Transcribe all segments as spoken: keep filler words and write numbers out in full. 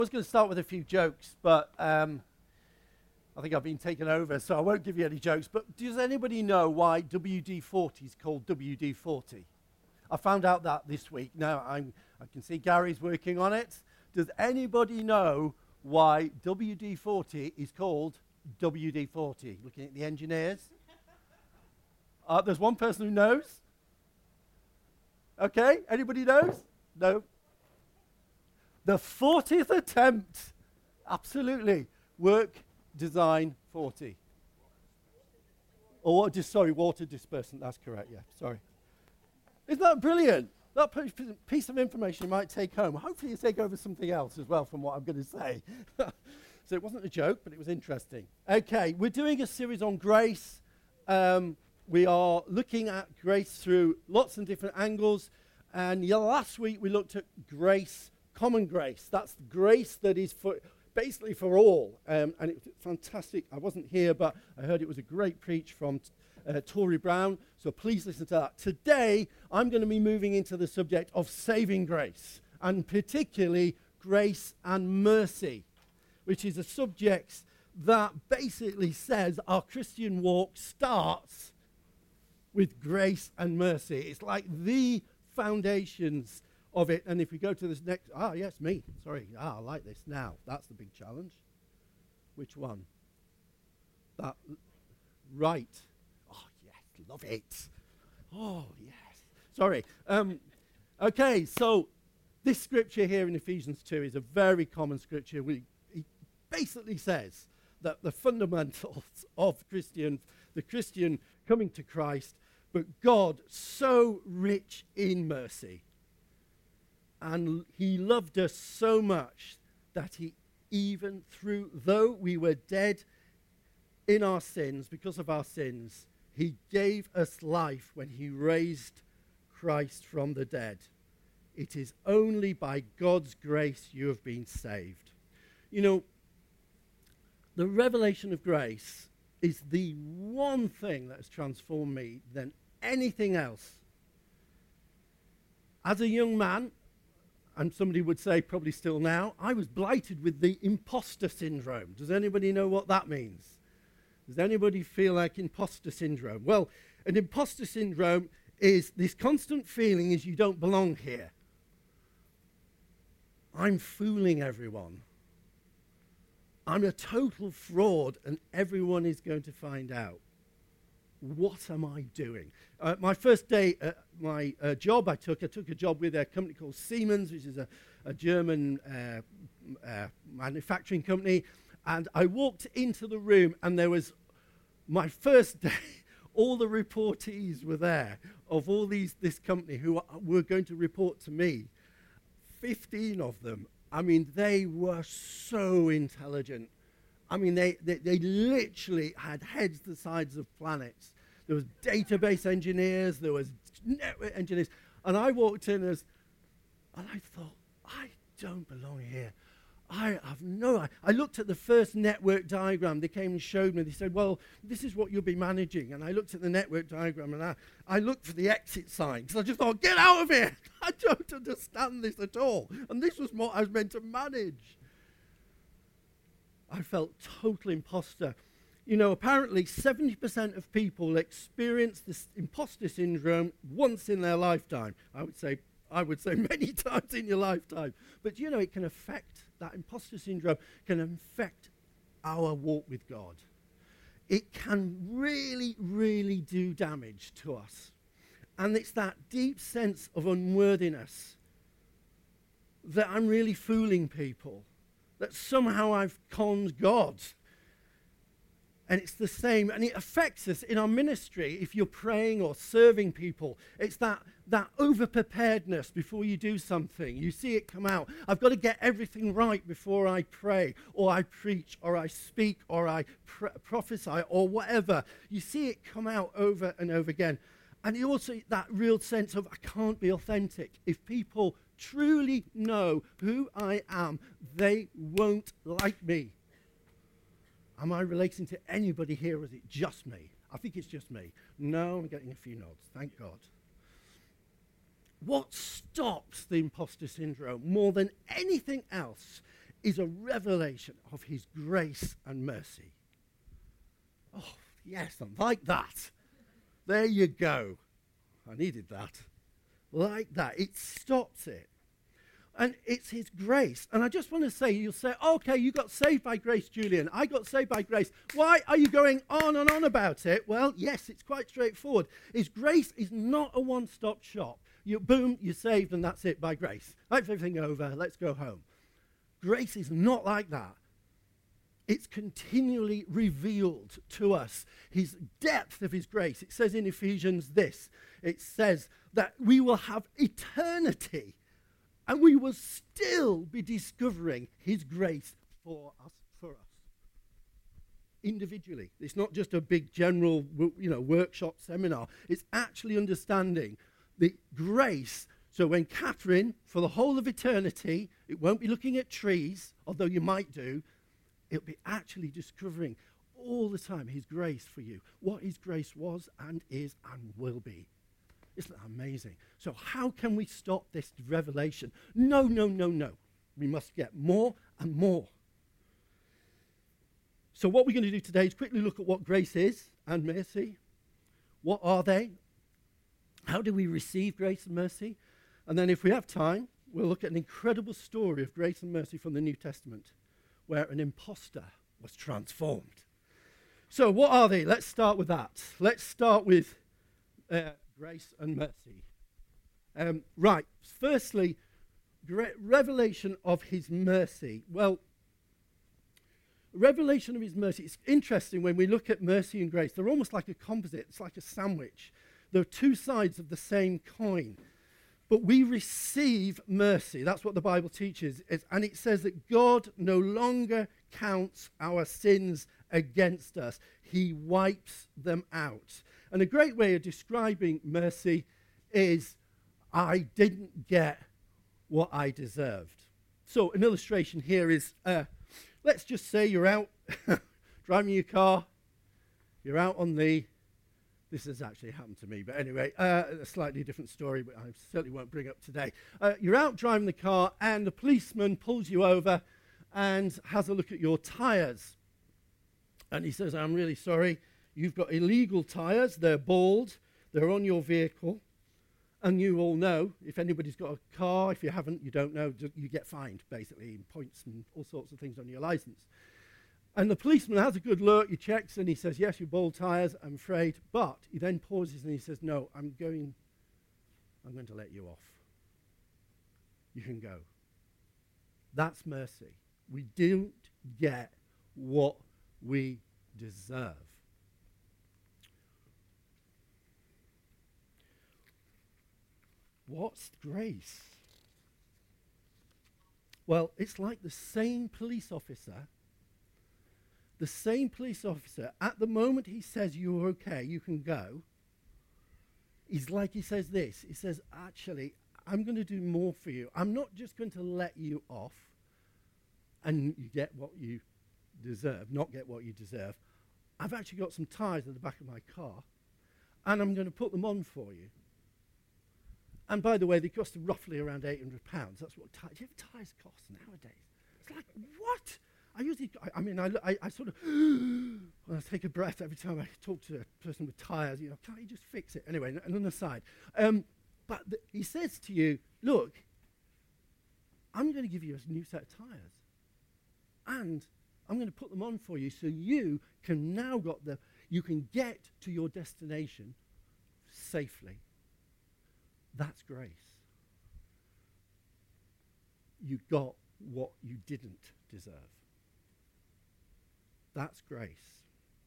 I was going to start with a few jokes, but um, I think I've been taken over, so I won't give you any jokes. But does anybody know why W D forty is called W D forty? I found out that this week. Now, I'm, I can see Gary's working on it. Does anybody know why W D forty is called W D forty? Looking at the engineers. Uh, there's one person who knows. Okay, anybody knows? No. The fortieth attempt. Absolutely. Work, design, forty. Or, just, sorry, water dispersant. That's correct, yeah, sorry. Isn't that brilliant? That piece of information you might take home. Hopefully you take over something else as well from what I'm going to say. So it wasn't a joke, but it was interesting. Okay, we're doing a series on grace. Um, we are looking at grace through lots of different angles. And yeah, last week we looked at grace, common grace. That's grace that is for basically for all. Um, and it was fantastic. I wasn't here, but I heard it was a great preach from Uh, Tory Brown, so please listen to that. Today, I'm going to be moving into the subject of saving grace, and particularly grace and mercy, which is a subject that basically says our Christian walk starts with grace and mercy. It's like the foundations of it. And if we go to this next, ah, yes, me, sorry, ah, I like this now. That's the big challenge. Which one? That, right. Love it. Oh, yes. Sorry. Um, okay, so this scripture here in Ephesians two is a very common scripture. We, it basically says that the fundamentals of Christian, the Christian coming to Christ, but God so rich in mercy, and he loved us so much that he even through, though we were dead in our sins, because of our sins, he gave us life when he raised Christ from the dead. It is only by God's grace you have been saved. You know, the revelation of grace is the one thing that has transformed me than anything else. As a young man, and somebody would say probably still now, I was blighted with the imposter syndrome. Does anybody know what that means? Does anybody feel like imposter syndrome? Well, an imposter syndrome is this constant feeling is you don't belong here. I'm fooling everyone. I'm a total fraud and everyone is going to find out. What am I doing? Uh, my first day at my uh, job I took, I took a job with a company called Siemens, which is a, a German uh, uh, manufacturing company. And I walked into the room and there was my first day, all the reportees were there of all these this company who were going to report to me. fifteen of them. I mean, they were so intelligent. I mean, they, they, they literally had heads the size of planets. There was database engineers, there was network engineers. And I walked in as, and I thought, I don't belong here. I have no idea. I looked at the first network diagram. They came and showed me. They said, well, this is what you'll be managing. And I looked at the network diagram, and I, I looked for the exit sign, because I just thought, get out of here. I don't understand this at all. And this was what I was meant to manage. I felt total imposter. You know, apparently seventy percent of people experience this imposter syndrome once in their lifetime. I would say I would say many times in your lifetime. But, you know, it can affect, that imposter syndrome can affect our walk with God. It can really, really do damage to us. And it's that deep sense of unworthiness, that I'm really fooling people, that somehow I've conned God. And it's the same, and it affects us in our ministry if you're praying or serving people. It's that, that over-preparedness before you do something. You see it come out. I've got to get everything right before I pray, or I preach, or I speak, or I pr- prophesy, or whatever. You see it come out over and over again. And you also, that real sense of, I can't be authentic. If people truly know who I am, they won't like me. Am I relating to anybody here, or is it just me? I think it's just me. No, I'm getting a few nods. Thank God. What stops the imposter syndrome more than anything else is a revelation of his grace and mercy. Oh, yes, I like that. There you go. I needed that. Like that. It stops it. And it's his grace. And I just want to say, you'll say, okay, you got saved by grace, Julian. I got saved by grace. Why are you going on and on about it? Well, yes, it's quite straightforward. His grace is not a one-stop shop. You, boom, you're saved and that's it by grace. That's everything over. Let's go home. Grace is not like that. It's continually revealed to us, his depth of his grace. It says in Ephesians this. It says that we will have eternity. And we will still be discovering his grace for us, for us. Individually. It's not just a big general, you know, workshop seminar. It's actually understanding the grace. So when Catherine, for the whole of eternity, it won't be looking at trees, although you might do, it'll be actually discovering all the time his grace for you. What his grace was and is and will be. Isn't that amazing? So how can we stop this revelation? No, no, no, no. We must get more and more. So what we're going to do today is quickly look at what grace is and mercy. What are they? How do we receive grace and mercy? And then if we have time, we'll look at an incredible story of grace and mercy from the New Testament, where an imposter was transformed. So what are they? Let's start with that. Let's start with Uh, grace and mercy. Um, right, firstly, gra- revelation of his mercy. Well, revelation of his mercy, it's interesting when we look at mercy and grace. They're almost like a composite. It's like a sandwich. They're two sides of the same coin. But we receive mercy. That's what the Bible teaches. It's, and it says that God no longer counts our sins against us. He wipes them out. And a great way of describing mercy is, I didn't get what I deserved. So an illustration here is, uh, let's just say you're out driving your car. You're out on the, this has actually happened to me, but anyway, uh, a slightly different story, but I certainly won't bring up today. Uh, you're out driving the car and the policeman pulls you over and has a look at your tires. And he says, I'm really sorry. You've got illegal tyres, they're bald, they're on your vehicle, and you all know, if anybody's got a car, if you haven't, you don't know, you get fined, basically, in points and all sorts of things on your licence. And the policeman has a good look, he checks, and he says, yes, you're bald tyres, I'm afraid, but he then pauses and he says, no, I'm going, I'm going to let you off. You can go. That's mercy. We don't get what we deserve. What's grace? Well, it's like the same police officer, the same police officer, at the moment he says you're okay, you can go, he's like he says this, he says, actually, I'm going to do more for you. I'm not just going to let you off and you get what you deserve, not get what you deserve. I've actually got some tyres at the back of my car and I'm going to put them on for you. And by the way, they cost roughly around eight hundred pounds. That's what tyres, do you have tyres cost nowadays? It's like, what? I usually, I, I mean, I, I, I sort of, I take a breath every time I talk to a person with tyres, you know, can't you just fix it? Anyway, and on the side. Um, but the, he says to you, look, I'm going to give you a new set of tyres. And I'm going to put them on for you so you can now got the, you can get to your destination safely. That's grace. You got what you didn't deserve. That's grace.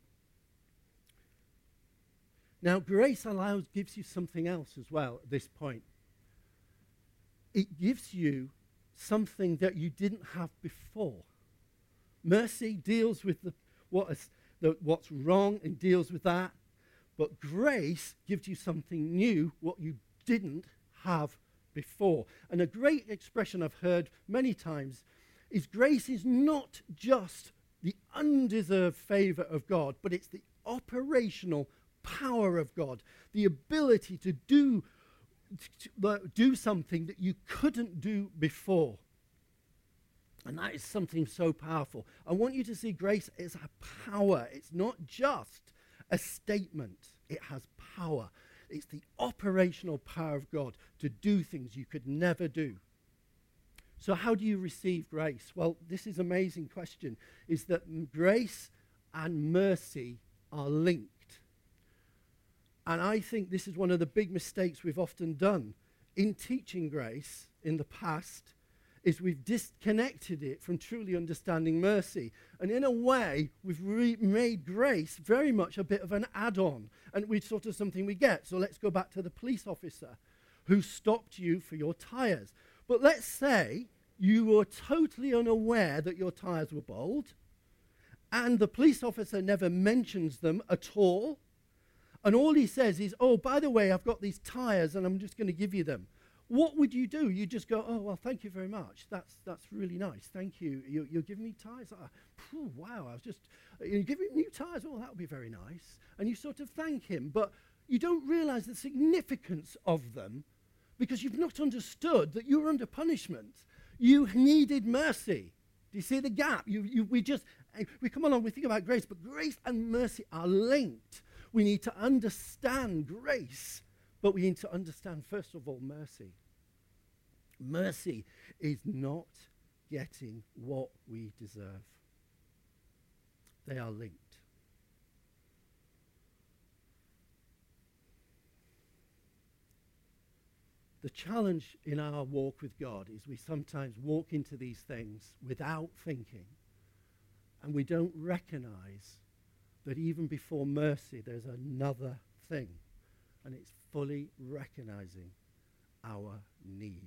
Now, grace allows, gives you something else as well at this point. It gives you something that you didn't have before. Mercy deals with the, what is, the, what's wrong and deals with that. But grace gives you something new, what you didn't have before. And a great expression I've heard many times is grace is not just the undeserved favor of God, but it's the operational power of God, the ability to do, to, to do something that you couldn't do before. And that is something so powerful. I want you to see grace as a power. It's not just a statement. It has power. It's the operational power of God to do things you could never do. So how do you receive grace? Well, this is an amazing question, is that m- grace and mercy are linked. And I think this is one of the big mistakes we've often done in teaching grace in the past, is we've disconnected it from truly understanding mercy. And in a way, we've re- made grace very much a bit of an add-on, and we sort of something we get. So let's go back to the police officer who stopped you for your tires. But let's say you were totally unaware that your tires were bald, and the police officer never mentions them at all, and all he says is, oh, by the way, I've got these tires and I'm just going to give you them. What would you do? You just go, oh, well, thank you very much. That's that's really nice. Thank you. you you're giving me tires? Oh, phew, wow, I was just, you're giving me new tires? Oh, that would be very nice. And you sort of thank him, but you don't realize the significance of them because you've not understood that you were under punishment. You needed mercy. Do you see the gap? You, you, we just, we come along, we think about grace, but grace and mercy are linked. We need to understand grace, but we need to understand, first of all, mercy. Mercy is not getting what we deserve. They are linked. The challenge in our walk with God is we sometimes walk into these things without thinking, and we don't recognize that even before mercy, there's another thing, and it's fully recognizing our need.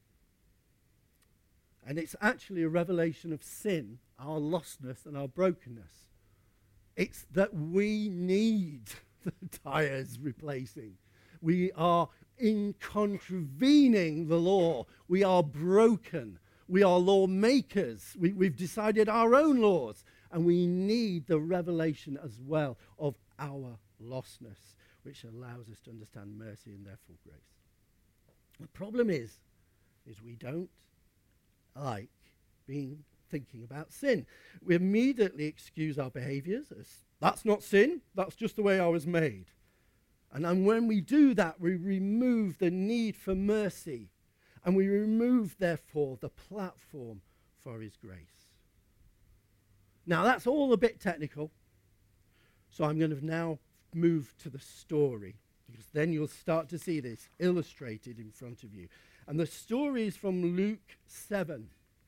And it's actually a revelation of sin, our lostness and our brokenness. It's that we need the tires replacing. We are in contravening the law. We are broken. We are lawmakers. We, we've decided our own laws. And we need the revelation as well of our lostness, which allows us to understand mercy and therefore grace. The problem is, is we don't like being thinking about sin. We immediately excuse our behaviors as, that's not sin, that's just the way I was made. And then when we do that, we remove the need for mercy, and we remove, therefore, the platform for his grace. Now, that's all a bit technical, so I'm going to now move to the story, because then you'll start to see this illustrated in front of you. And the story is from Luke seven.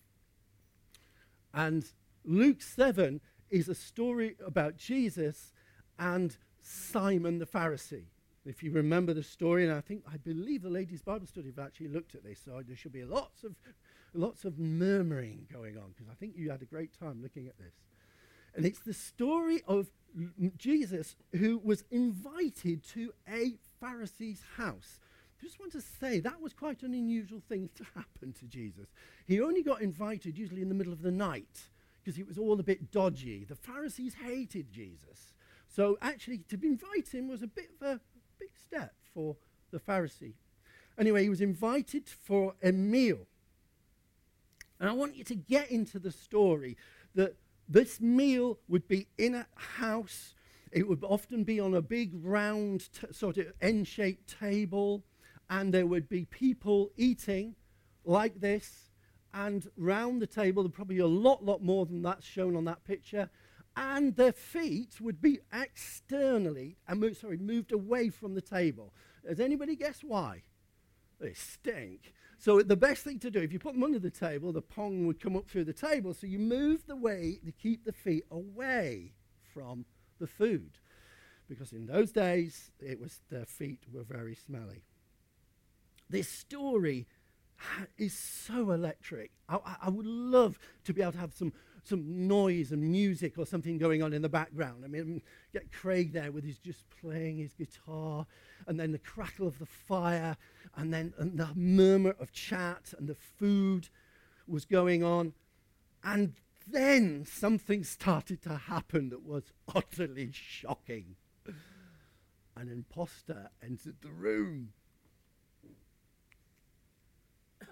And Luke seven is a story about Jesus and Simon the Pharisee. If you remember the story, and I think, I believe the ladies' Bible study have actually looked at this, so there should be lots of lots of murmuring going on, because I think you had a great time looking at this. And it's the story of l- Jesus who was invited to a Pharisee's house. I just want to say that was quite an unusual thing to happen to Jesus. He only got invited usually in the middle of the night because it was all a bit dodgy. The Pharisees hated Jesus. So actually to invite him was a bit of a big step for the Pharisee. Anyway, he was invited for a meal. And I want you to get into the story that this meal would be in a house. It would often be on a big round t- sort of N-shaped table, and there would be people eating like this, and round the table there'd probably be a lot, lot more than that's shown on that picture, and their feet would be externally, and mo- sorry, moved away from the table. Does anybody guess why? They stink. So the best thing to do, if you put them under the table, the pong would come up through the table, so you move the way to keep the feet away from the food. Because in those days, it was their feet were very smelly. This story ha- is so electric. I, I, I would love to be able to have some, some noise and music or something going on in the background. I mean, get Craig there with his just playing his guitar, and then the crackle of the fire, and then and the murmur of chat, and the food was going on. And then something started to happen that was utterly shocking. An imposter entered the room.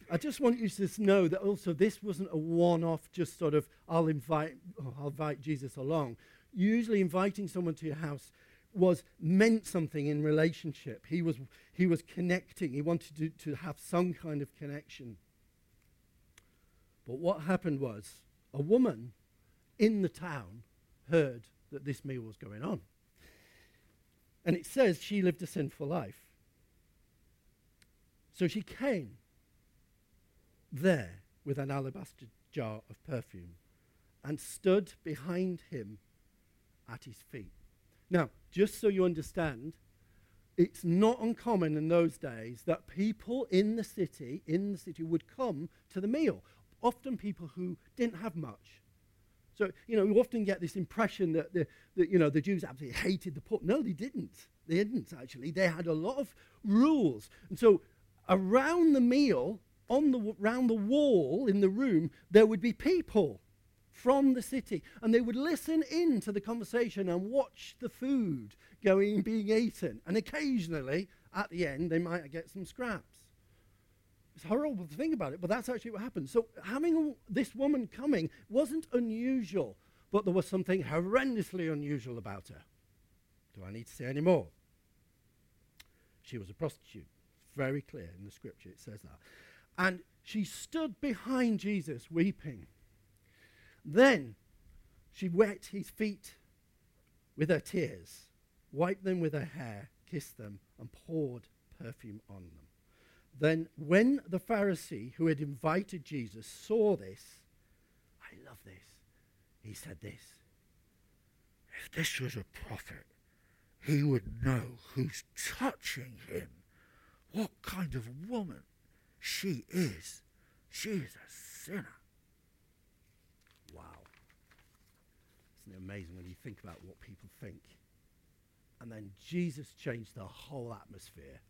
I just want you to know that also this wasn't a one-off, just sort of, I'll invite, oh, I'll invite Jesus along. Usually inviting someone to your house was meant something in relationship. He was he was connecting. He wanted to, to have some kind of connection. But what happened was a woman in the town heard that this meal was going on. And it says she lived a sinful life. So she came there with an alabaster jar of perfume and stood behind him at his feet. Now, just so you understand, it's not uncommon in those days that people in the city, in the city would come to the meal. Often people who didn't have much. So, you know, we often get this impression that, the, that, you know, the Jews absolutely hated the poor. No, they didn't. They didn't, actually. They had a lot of rules. And so around the meal, on the around the wall in the room, there would be people from the city, and they would listen in to the conversation and watch the food going, being eaten. And occasionally, at the end, they might get some scraps. It's horrible to think about it, but that's actually what happened. So having this woman coming wasn't unusual, but there was something horrendously unusual about her. Do I need to say any more? She was a prostitute. Very clear in the scripture, it says that. And she stood behind Jesus weeping. Then she wet his feet with her tears, wiped them with her hair, kissed them, and poured perfume on them. Then when the Pharisee who had invited Jesus saw this, I love this, he said this: if this was a prophet, he would know who's touching him, what kind of woman she is. She is a sinner. Wow. Isn't it amazing when you think about what people think? And then Jesus changed the whole atmosphere.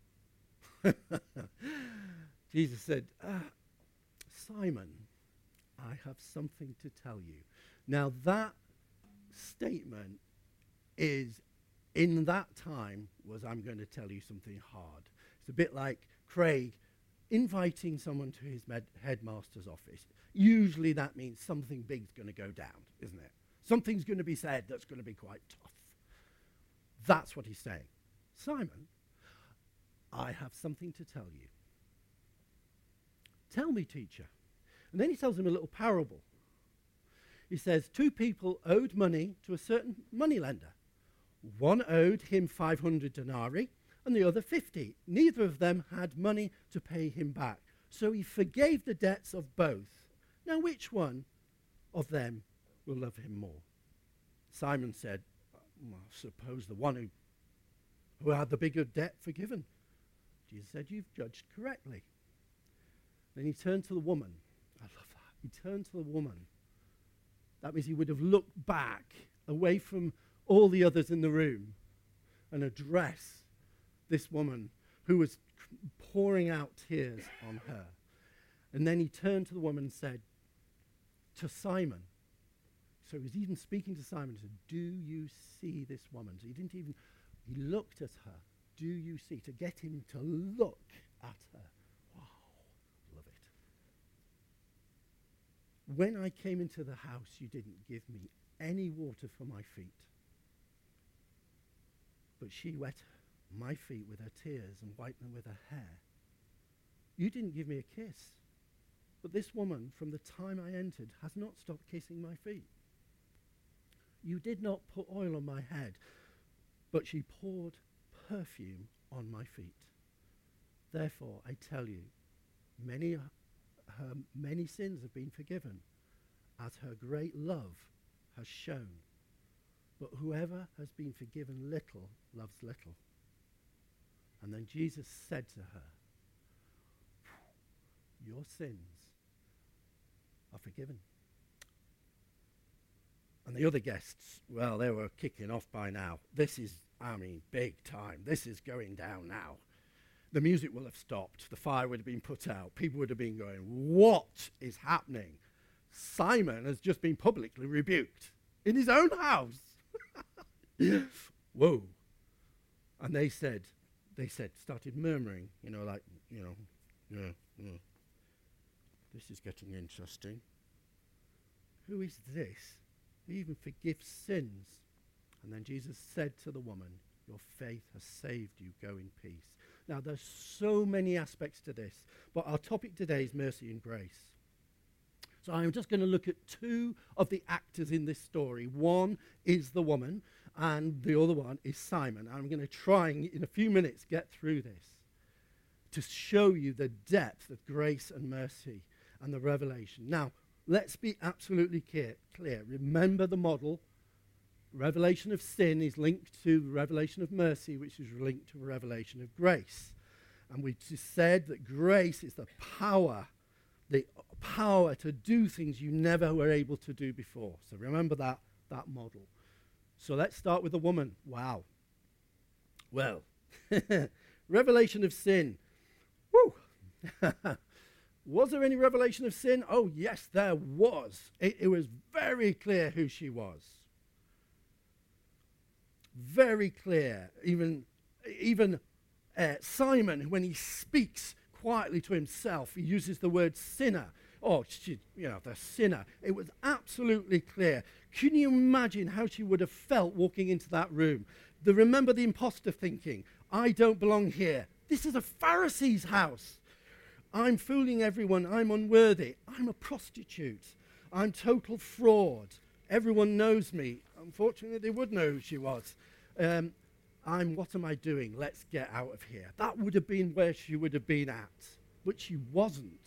Jesus said, ah, Simon, I have something to tell you. Now that statement is, in that time, was I'm going to tell you something hard. It's a bit like Craig inviting someone to his med- headmaster's office. Usually that means something big's going to go down, isn't it? Something's going to be said that's going to be quite tough. That's what he's saying. Simon, I have something to tell you. Tell me, teacher. And then he tells him a little parable. He says, two people owed money to a certain moneylender. One owed him five hundred denarii and the other fifty. Neither of them had money to pay him back. So he forgave the debts of both. Now which one of them will love him more? Simon said, well, I suppose the one who, who had the bigger debt forgiven. Jesus said, you've judged correctly. Then he turned to the woman. I love that. He turned to the woman. That means he would have looked back away from all the others in the room and addressed this woman who was pouring out tears on her. And then he turned to the woman and said, to Simon, so he was even speaking to Simon, he said, do you see this woman? So he didn't even, he looked at her. Do you see? To get him to look at her. Wow, love it. When I came into the house, you didn't give me any water for my feet. But she wet my feet with her tears and wiped them with her hair. You didn't give me a kiss. But this woman, from the time I entered, has not stopped kissing my feet. You did not put oil on my head, but she poured perfume on my feet. Therefore, I tell you, many uh, her many sins have been forgiven, as her great love has shown. But whoever has been forgiven little loves little. And then Jesus said to her, your sins are forgiven. And the other guests, well, they were kicking off by now. This is, I mean, big time. This is going down now. The music will have stopped. The fire would have been put out. People would have been going, what is happening? Simon has just been publicly rebuked in his own house. Whoa. And they said, they said, started murmuring, you know, like, you know, yeah, yeah. this is getting interesting. Who is this? He even forgives sins. And then Jesus said to the woman, your faith has saved you. Go in peace. Now, there's so many aspects to this, but our topic today is mercy and grace. So I'm just going to look at two of the actors in this story. One is the woman, and the other one is Simon. I'm going to try and, in a few minutes, get through this to show you the depth of grace and mercy and the revelation. Now, let's be absolutely clear. clear. Remember the model. Revelation of sin is linked to the revelation of mercy, which is linked to the revelation of grace. And we just said that grace is the power, the power to do things you never were able to do before. So remember that, that model. So let's start with the woman. Wow. Well, revelation of sin. Woo! Was there any revelation of sin? Oh, yes, there was. It, it was very clear who she was. Very clear. Even, even uh, Simon, when he speaks quietly to himself, he uses the word sinner. Oh, she, you know, the sinner. It was absolutely clear. Can you imagine how she would have felt walking into that room? The, remember the imposter thinking, I don't belong here. This is a Pharisee's house. I'm fooling everyone. I'm unworthy. I'm a prostitute. I'm total fraud. Everyone knows me. Unfortunately, they would know who she was. Um, I'm, what am I doing? Let's get out of here. That would have been where she would have been at, but she wasn't.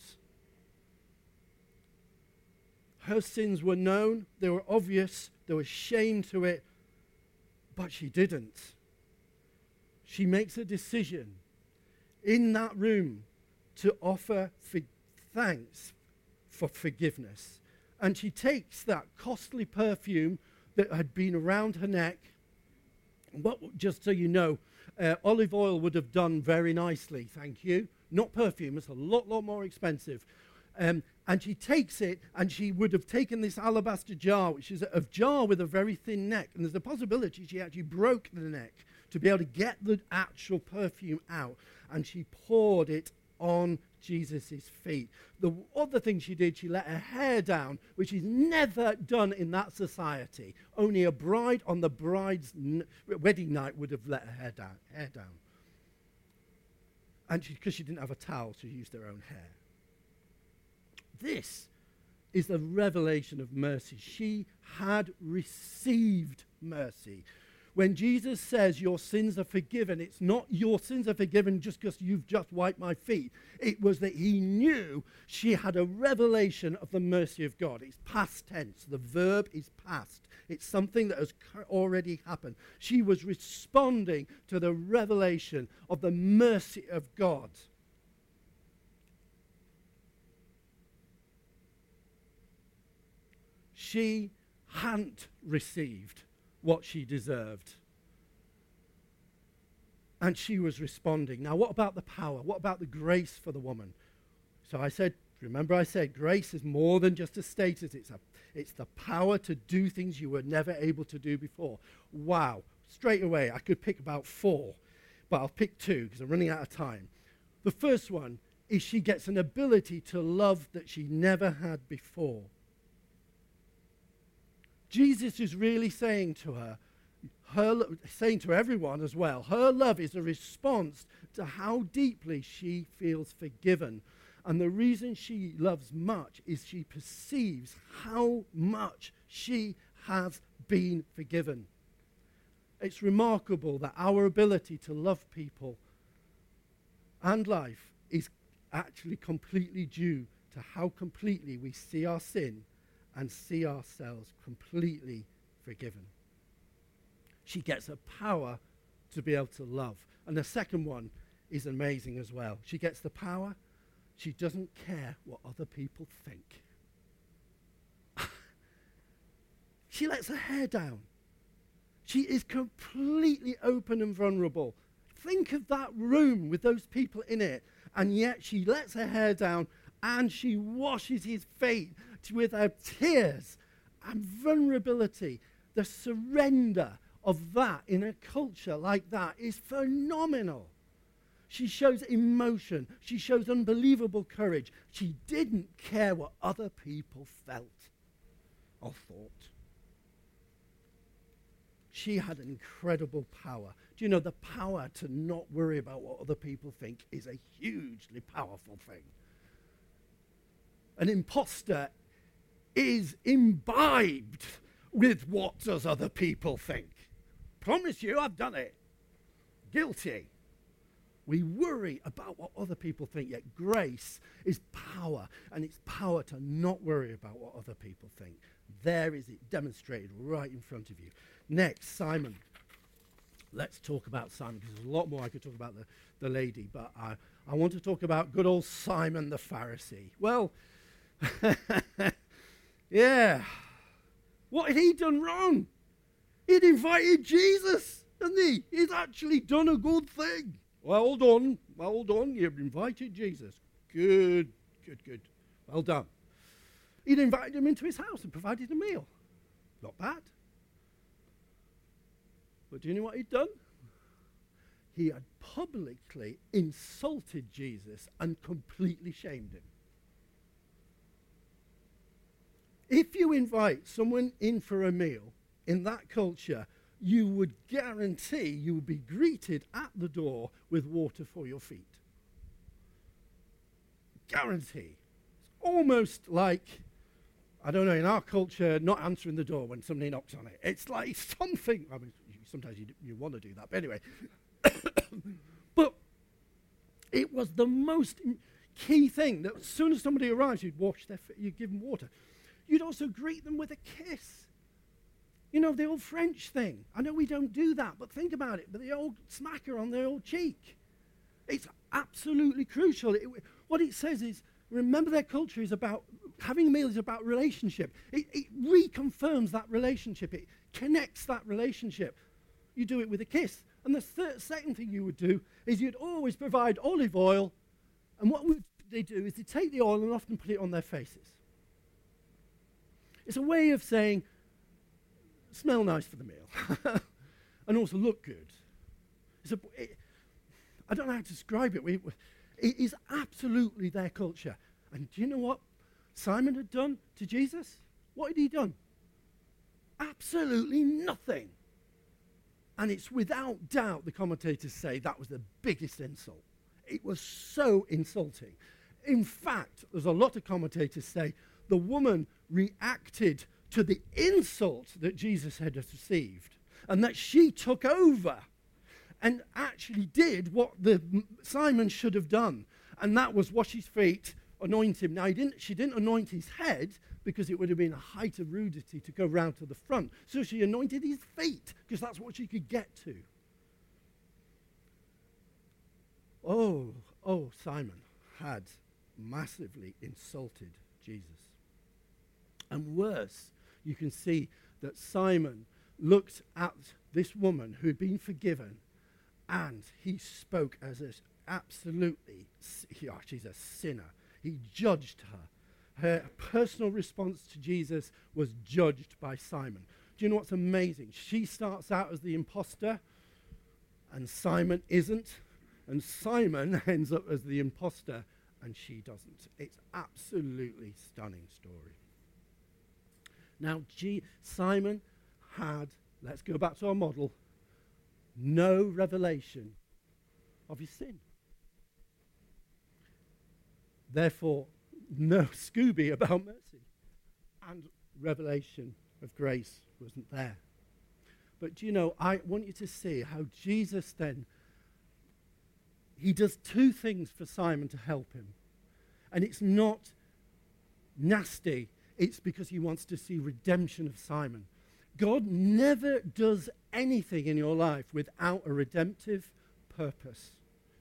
Her sins were known. They were obvious. There was shame to it, but she didn't. She makes a decision in that room to offer for thanks for forgiveness. And she takes that costly perfume that had been around her neck. What, just so you know, uh, olive oil would have done very nicely, thank you. Not perfume, it's a lot, lot more expensive. Um, and she takes it, and she would have taken this alabaster jar, which is a, a jar with a very thin neck. And there's a possibility she actually broke the neck to be able to get the actual perfume out. And she poured it on Jesus' feet. The other thing she did, she let her hair down, which is never done in that society. Only a bride on the bride's n- wedding night would have let her hair down. Hair down. And because she, she didn't have a towel, she used her own hair. This is the revelation of mercy. She had received mercy. When Jesus says your sins are forgiven, it's not your sins are forgiven just because you've just wiped my feet. It was that he knew she had a revelation of the mercy of God. It's past tense. The verb is past. It's something that has already happened. She was responding to the revelation of the mercy of God. She hadn't received what she deserved. And she was responding. Now, what about the power? What about the grace for the woman? So I said, remember I said, grace is more than just a status. It's, a, it's the power to do things you were never able to do before. Wow. Straight away, I could pick about four, but I'll pick two because I'm running out of time. The first one is she gets an ability to love that she never had before. Jesus is really saying to her, her lo- saying to everyone as well, her love is a response to how deeply she feels forgiven. And the reason she loves much is she perceives how much she has been forgiven. It's remarkable that our ability to love people and life is actually completely due to how completely we see our sin and see ourselves completely forgiven. She gets a power to be able to love. And the second one is amazing as well. She gets the power. She doesn't care what other people think. She lets her hair down. She is completely open and vulnerable. Think of that room with those people in it. And yet she lets her hair down and she washes his feet with her tears and vulnerability. The surrender of that in a culture like that is phenomenal. She shows emotion. She shows unbelievable courage. She didn't care what other people felt or thought. She had an incredible power. Do you know the power to not worry about what other people think is a hugely powerful thing? An imposter is imbibed with what does other people think. Promise you, I've done it. Guilty. We worry about what other people think, yet grace is power, and it's power to not worry about what other people think. There is it demonstrated right in front of you. Next, Simon. Let's talk about Simon, because there's a lot more I could talk about the, the lady, but I, I want to talk about good old Simon the Pharisee. Well, yeah. What had he done wrong? He'd invited Jesus, hadn't he? He'd actually done a good thing. Well done, well done. You've invited Jesus. Good, good, good. Well done. He'd invited him into his house and provided a meal. Not bad. But do you know what he'd done? He had publicly insulted Jesus and completely shamed him. If you invite someone in for a meal in that culture, you would guarantee you would be greeted at the door with water for your feet. Guarantee. It's almost like, I don't know, in our culture, not answering the door when somebody knocks on it. It's like something, I mean, sometimes you, you want to do that, but anyway. But it was the most key thing that as soon as somebody arrives, you'd wash their feet, you'd give them water. You'd also greet them with a kiss. You know, the old French thing. I know we don't do that, but think about it. But the old smacker on the old cheek. It's absolutely crucial. It, what it says is, remember their culture is about, having a meal is about relationship. It, it reconfirms that relationship. It connects that relationship. You do it with a kiss. And the third, second thing you would do is you'd always provide olive oil. And what would they do is they take the oil and often put it on their faces. It's a way of saying, smell nice for the meal, and also look good. It's a, it, I don't know how to describe it. We, we, it is absolutely their culture. And do you know what Simon had done to Jesus? What had he done? Absolutely nothing. And it's without doubt, the commentators say, that was the biggest insult. It was so insulting. In fact, there's a lot of commentators say the woman reacted to the insult that Jesus had received, and that she took over and actually did what the Simon should have done, and that was wash his feet, anoint him. Now, he didn't, she didn't anoint his head because it would have been a height of rudity to go round to the front, so she anointed his feet because that's what she could get to. Oh, oh, Simon had massively insulted Jesus. And worse, you can see that Simon looked at this woman who had been forgiven, and he spoke as a absolutely, yeah, she's a sinner. He judged her. Her personal response to Jesus was judged by Simon. Do you know what's amazing? She starts out as the imposter, and Simon isn't. And Simon ends up as the imposter, and she doesn't. It's absolutely stunning story. Now, G- Simon had, let's go back to our model, no revelation of his sin. Therefore, no Scooby about mercy. And revelation of grace wasn't there. But do you know, I want you to see how Jesus then, he does two things for Simon to help him. And it's not nasty. It's because he wants to see redemption of Simon. God never does anything in your life without a redemptive purpose.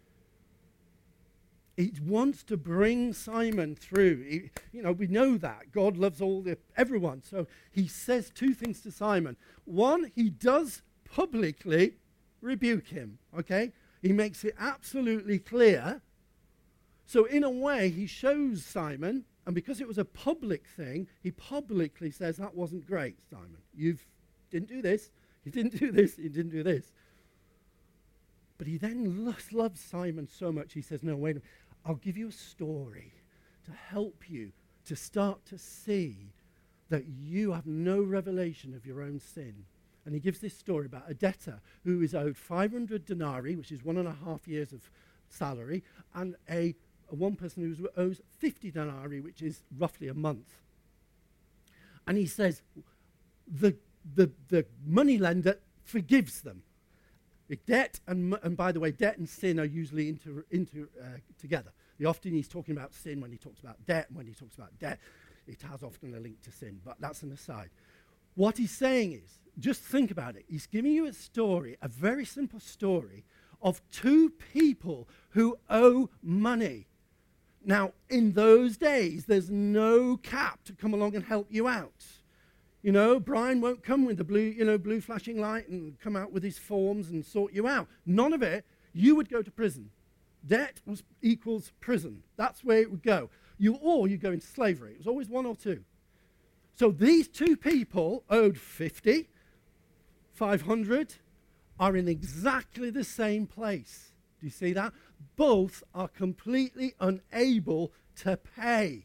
He wants to bring Simon through. He, you know, we know that. God loves all the everyone. So he says two things to Simon. One, he does publicly rebuke him, okay? He makes it absolutely clear. So in a way, he shows Simon, and because it was a public thing, he publicly says, that wasn't great, Simon. You didn't do this, you didn't do this, you didn't do this. But he then lo- loves Simon so much, he says, no, wait a minute, I'll give you a story to help you to start to see that you have no revelation of your own sin. And he gives this story about a debtor who is owed five hundred denarii, which is one and a half years of salary, and a, a one person who owes fifty denarii, which is roughly a month. And he says, the, the, the money lender forgives them. The debt, and, and by the way, debt and sin are usually inter, inter, uh, together. The often he's talking about sin when he talks about debt, and when he talks about debt, it has often a link to sin, but that's an aside. What he's saying is, just think about it. He's giving you a story, a very simple story, of two people who owe money. Now, in those days, there's no cap to come along and help you out. You know, Brian won't come with the blue, you know, blue flashing light and come out with his forms and sort you out. None of it. You would go to prison. Debt was equals prison. That's where it would go. You or you go into slavery. It was always one or two. So these two people owed fifty, five hundred, are in exactly the same place. Do you see that? Both are completely unable to pay.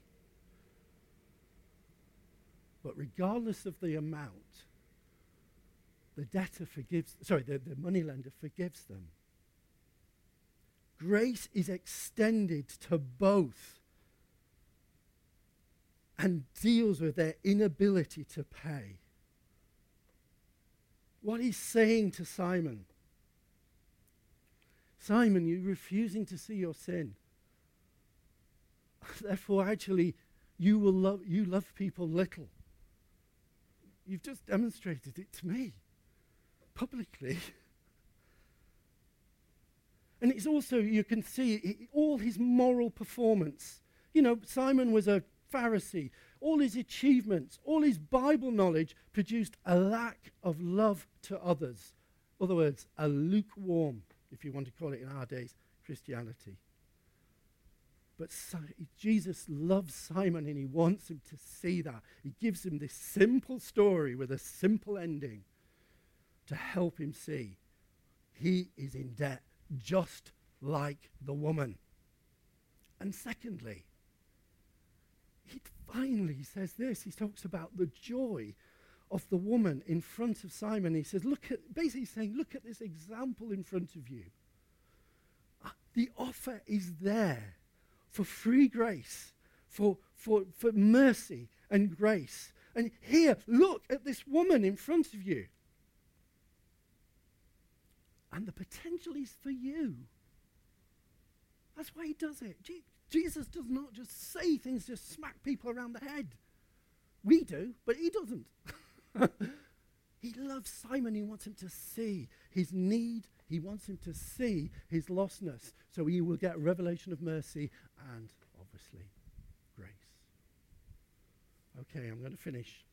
But regardless of the amount, the debtor forgives, sorry, the, the moneylender forgives them. Grace is extended to both and deals with their inability to pay. What he's saying to Simon, Simon, you're refusing to see your sin. Therefore, actually, you will love you love people little. You've just demonstrated it to me publicly. And it's also, you can see it, all his moral performance. You know, Simon was a Pharisee. All his achievements, all his Bible knowledge produced a lack of love to others. In other words, a lukewarm, if you want to call it in our days, Christianity. But si- Jesus loves Simon and he wants him to see that. He gives him this simple story with a simple ending to help him see he is in debt just like the woman. And secondly, he finally says this. He talks about the joy of the woman in front of Simon. He says, look at, basically saying, look at this example in front of you. Uh, the offer is there for free grace, for, for, for mercy and grace. And here, look at this woman in front of you. And the potential is for you. That's why he does it. Je- Jesus does not just say things, just smack people around the head. We do, but he doesn't. He loves Simon. He wants him to see his need. He wants him to see his lostness. So he will get a revelation of mercy and, obviously, grace. Okay, I'm going to finish.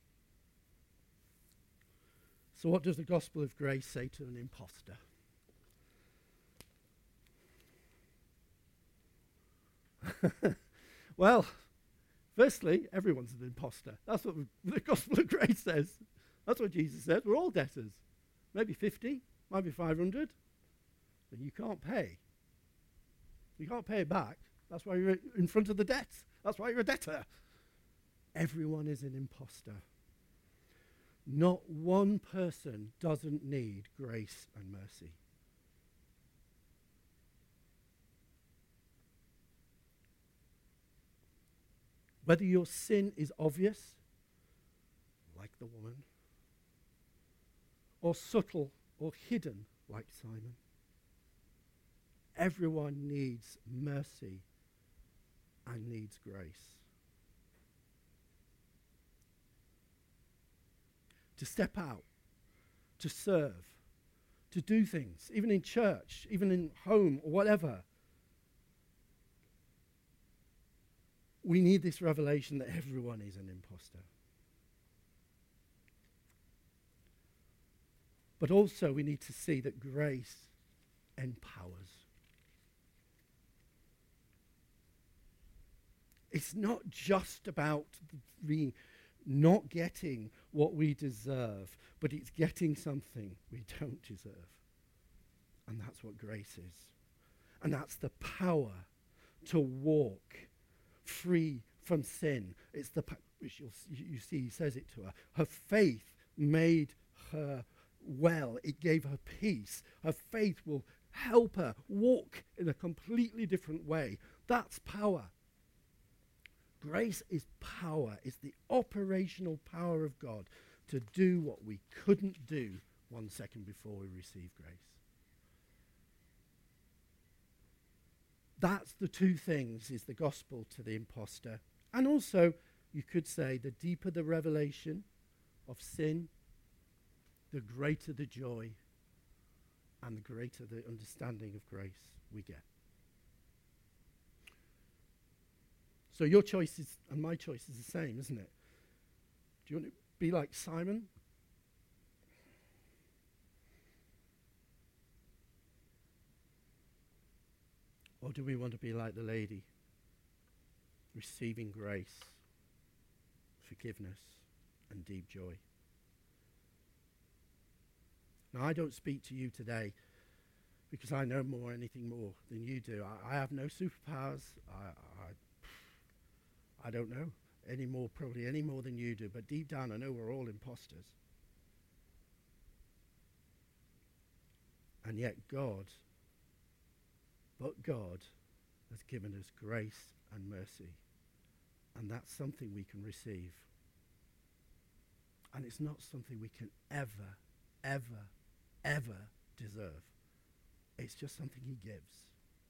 So what does the gospel of grace say to an imposter? Well, firstly, everyone's an imposter. That's what the gospel of grace says. That's what Jesus said. We're all debtors. Maybe fifty, maybe five hundred. But you can't pay. You can't pay it back. That's why you're in front of the debt. That's why you're a debtor. Everyone is an imposter. Not one person doesn't need grace and mercy. Whether your sin is obvious, like the woman, or subtle or hidden, like Simon, everyone needs mercy and needs grace. To step out, to serve, to do things, even in church, even in home, or whatever. We need this revelation that everyone is an imposter. But also we need to see that grace empowers. It's not just about the not getting what we deserve, but it's getting something we don't deserve. And that's what grace is. And that's the power to walk free from sin. It's the power, which you'll, you see, he says it to her. Her faith made her well. It gave her peace. Her faith will help her walk in a completely different way. That's power. Grace is power. It's the operational power of God to do what we couldn't do one second before we receive grace. That's the two things, is the gospel to the imposter. And also, you could say, the deeper the revelation of sin, the greater the joy and the greater the understanding of grace we get. So your choice is, and my choice is the same, isn't it? Do you want to be like Simon? Or do we want to be like the lady, receiving grace, forgiveness, and deep joy? Now, I don't speak to you today because I know more, anything more than you do. I, I have no superpowers. I, I, I don't know any more, probably any more than you do. But deep down, I know we're all imposters. And yet God, but God has given us grace and mercy. And that's something we can receive. And it's not something we can ever, ever, ever deserve. It's just something he gives.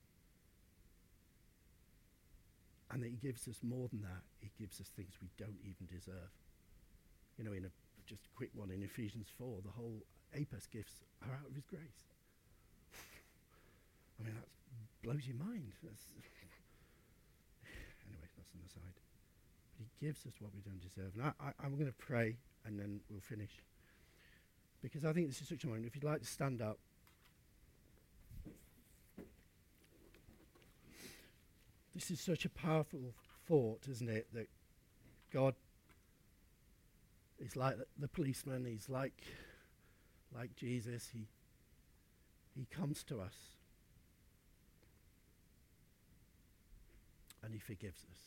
And that he gives us more than that. He gives us things we don't even deserve. You know, in a just a quick one, in Ephesians four, the whole APES gifts are out of his grace. I mean, that blows your mind. That's anyway, that's an aside. But he gives us what we don't deserve. And I, I, I'm going to pray, and then we'll finish. Because I think this is such a moment. If you'd like to stand up. This is such a powerful thought, isn't it? That God is like the, the policeman. He's like, like Jesus. He, he comes to us. And he forgives us.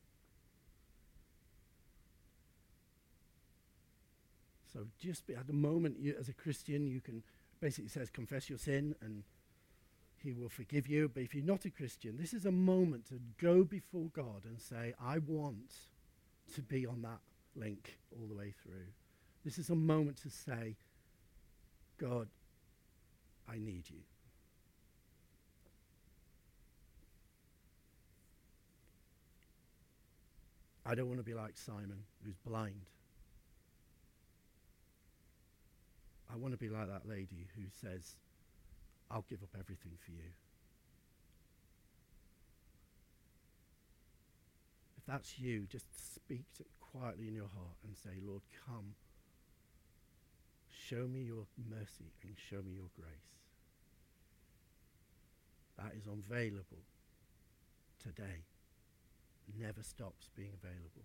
So just be, at the moment, you, as a Christian, you can, basically it says confess your sin and he will forgive you. But if you're not a Christian, this is a moment to go before God and say, I want to be on that link all the way through. This is a moment to say, God, I need you. I don't want to be like Simon, who's blind. I want to be like that lady who says, I'll give up everything for you. If that's you, just speak to quietly in your heart and say, Lord, come. Show me your mercy and show me your grace. That is available today. Never stops being available.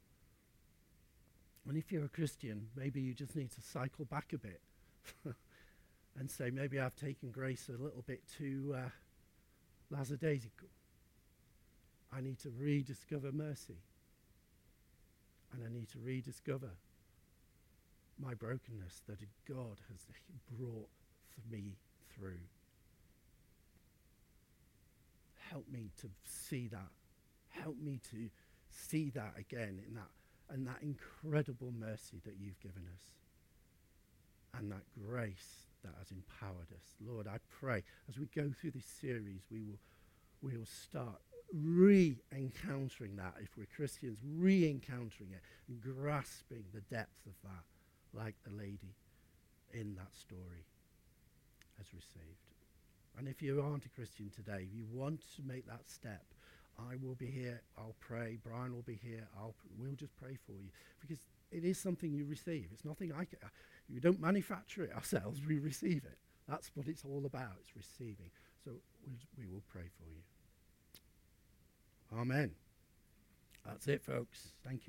And if you're a Christian, maybe you just need to cycle back a bit and say, maybe I've taken grace a little bit too uh, lackadaisical. I need to rediscover mercy. And I need to rediscover my brokenness that God has brought me through. Help me to see that. Help me to see that again in that and that incredible mercy that you've given us and that grace that has empowered us. Lord, I pray as we go through this series, we will we will start re-encountering that, if we're Christians, re-encountering it and grasping the depth of that, like the lady in that story has received. And if you aren't a Christian today, if you want to make that step, I will be here, I'll pray, Brian will be here, I'll pr- we'll just pray for you. Because it is something you receive. It's nothing I can, we don't manufacture it ourselves, we receive it. That's what it's all about, it's receiving. So we'll, we will pray for you. Amen. That's it, folks. Thank you.